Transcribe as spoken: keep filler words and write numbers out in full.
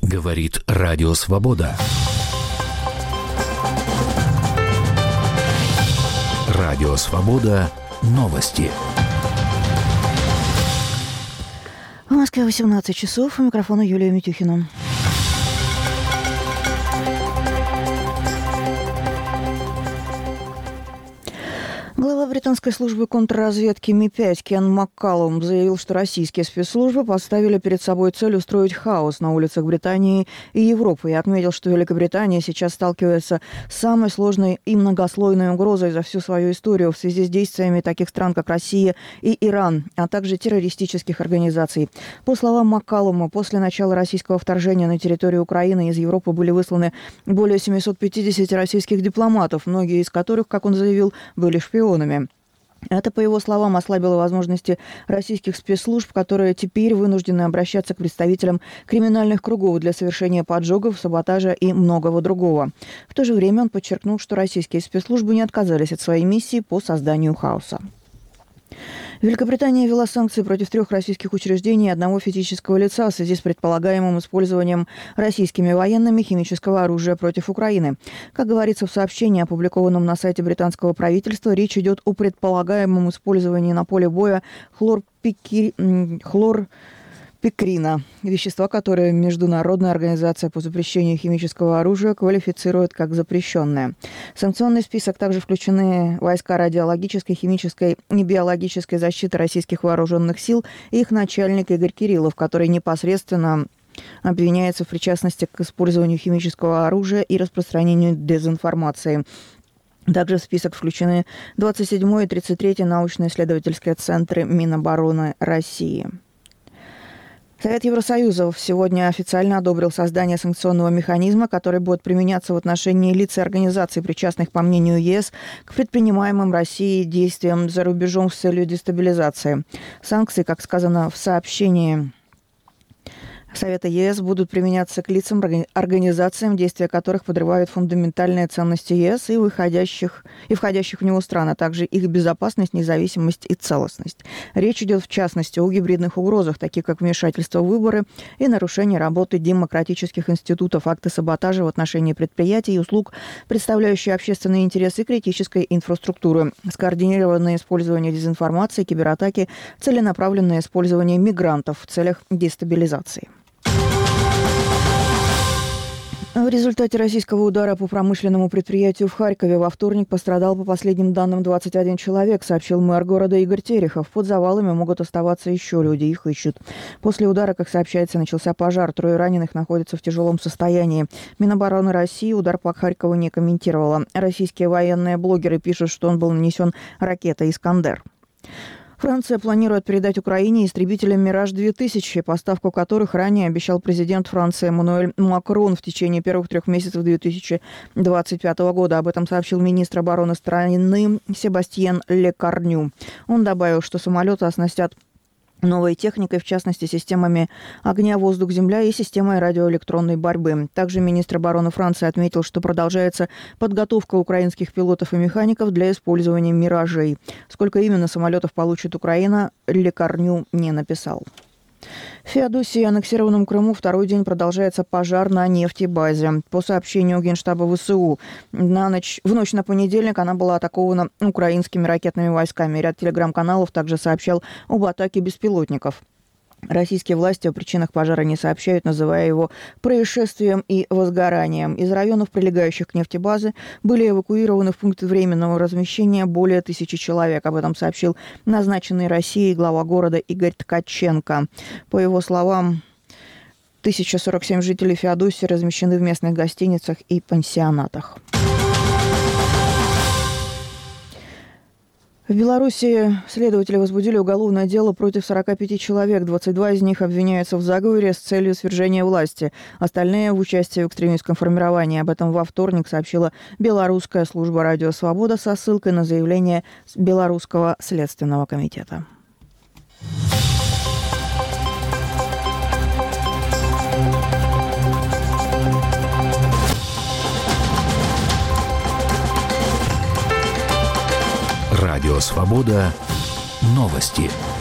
Говорит Радио Свобода. Радио Свобода. Новости. В Москве восемнадцать часов. У микрофона Юлия Митюхина. Глава британской службы контрразведки эм и пять Кен Маккалум заявил, что российские спецслужбы поставили перед собой цель устроить хаос на улицах Британии и Европы и отметил, что Великобритания сейчас сталкивается с самой сложной и многослойной угрозой за всю свою историю в связи с действиями таких стран, как Россия и Иран, а также террористических организаций. По словам Маккалума, после начала российского вторжения на территорию Украины из Европы были высланы более семьсот пятьдесят российских дипломатов, многие из которых, как он заявил, были шпионами. Это, по его словам, ослабило возможности российских спецслужб, которые теперь вынуждены обращаться к представителям криминальных кругов для совершения поджогов, саботажа и многого другого. В то же время он подчеркнул, что российские спецслужбы не отказались от своей миссии по созданию хаоса. Великобритания ввела санкции против трех российских учреждений и одного физического лица в связи с предполагаемым использованием российскими военными химического оружия против Украины. Как говорится в сообщении, опубликованном на сайте британского правительства, речь идет о предполагаемом использовании на поле боя хлорпикри... хлор... пикрина, вещества, которые Международная организация по запрещению химического оружия квалифицирует как запрещенное. В санкционный список также включены войска радиологической, химической и биологической защиты российских вооруженных сил и их начальник Игорь Кириллов, который непосредственно обвиняется в причастности к использованию химического оружия и распространению дезинформации. Также в список включены двадцать седьмой и тридцать третий научно-исследовательские центры Минобороны России. Совет Евросоюза сегодня официально одобрил создание санкционного механизма, который будет применяться в отношении лиц и организаций, причастных, по мнению ЕС, к предпринимаемым Россией действиям за рубежом с целью дестабилизации. Санкции, как сказано в сообщении Совета ЕС, будут применяться к лицам, организациям, действия которых подрывают фундаментальные ценности ЕС и, выходящих, и входящих в него стран, а также их безопасность, независимость и целостность. Речь идет, в частности, о гибридных угрозах, таких как вмешательство в выборы и нарушение работы демократических институтов, акты саботажа в отношении предприятий и услуг, представляющие общественные интересы, критической инфраструктуры, скоординированное использование дезинформации, кибератаки, целенаправленное использование мигрантов в целях дестабилизации. В результате российского удара по промышленному предприятию в Харькове во вторник пострадал, по последним данным, двадцать один человек, сообщил мэр города Игорь Терехов. Под завалами могут оставаться еще люди, их ищут. После удара, как сообщается, начался пожар. Трое раненых находятся в тяжелом состоянии. Минобороны России удар по Харькову не комментировала. Российские военные блогеры пишут, что он был нанесен ракетой «Искандер». Франция планирует передать Украине истребители «Мираж-две тысячи», поставку которых ранее обещал президент Франции Эммануэль Макрон в течение первых трех месяцев две тысячи двадцать пятого года. Об этом сообщил министр обороны страны Себастьен Лекарню. Он добавил, что самолеты оснастят новой техникой, в частности, системами огня, воздух, земля и системой радиоэлектронной борьбы. Также министр обороны Франции отметил, что продолжается подготовка украинских пилотов и механиков для использования «Миражей». Сколько именно самолетов получит Украина, Лекарню не написал. В Феодосии и аннексированном Крыму второй день продолжается пожар на нефтебазе. По сообщению Генштаба ВСУ, на ночь, в ночь на понедельник она была атакована украинскими ракетными войсками. Ряд телеграм-каналов также сообщал об атаке беспилотников. Российские власти о причинах пожара не сообщают, называя его происшествием и возгоранием. Из районов, прилегающих к нефтебазе, были эвакуированы в пункты временного размещения более тысячи человек. Об этом сообщил назначенный Россией глава города Игорь Ткаченко. По его словам, тысяча сорок семь жителей Феодосии размещены в местных гостиницах и пансионатах. В Беларуси следователи возбудили уголовное дело против сорока пяти человек. двадцать два из них обвиняются в заговоре с целью свержения власти. Остальные в участии в экстремистском формировании. Об этом во вторник сообщила белорусская служба «Радио Свобода» со ссылкой на заявление Белорусского следственного комитета. Радио Свобода. Новости.